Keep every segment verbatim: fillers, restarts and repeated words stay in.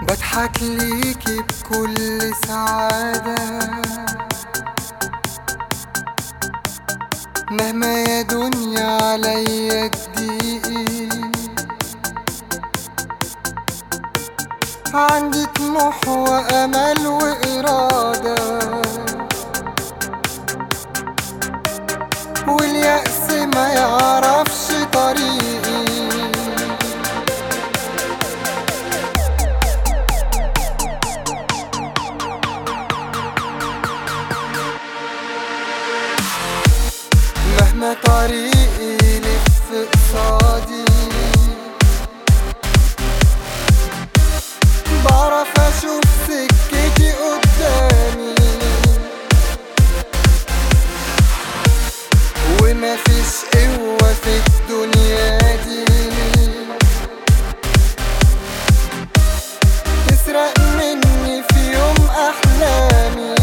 بضحك ليكي بكل سعادة مهما يا دنيا عليا تضيقي. عندي طموح وأمل وإرادة واليأس ما يعرفش طريقي. مهما طريقي يلف قصادي بعرف اشوف سكتي قدامي، ومفيش قوة في الدنيا دي تسرق مني في يوم احلامي.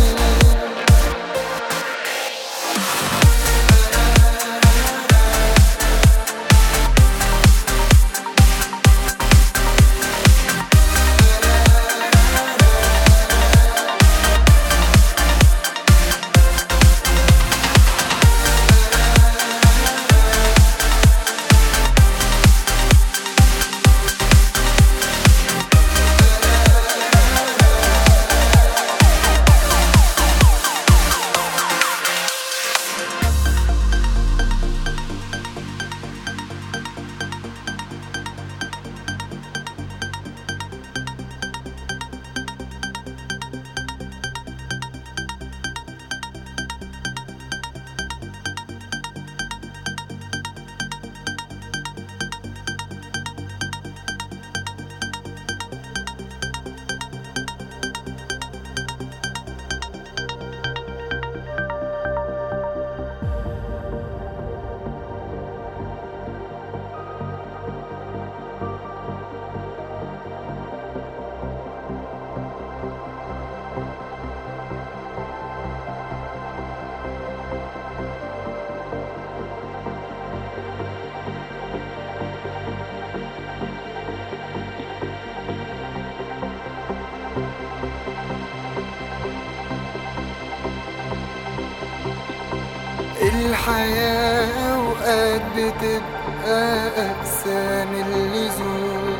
الحياة أوقات بتبقى أقسى من اللزوم،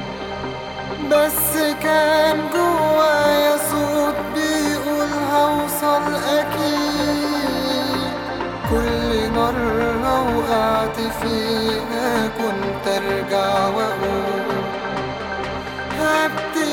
بس كان جوايا صوت بيقول هوصل أكيد. كل مرة وقعت فيها كنت أرجع وأقول هبتدي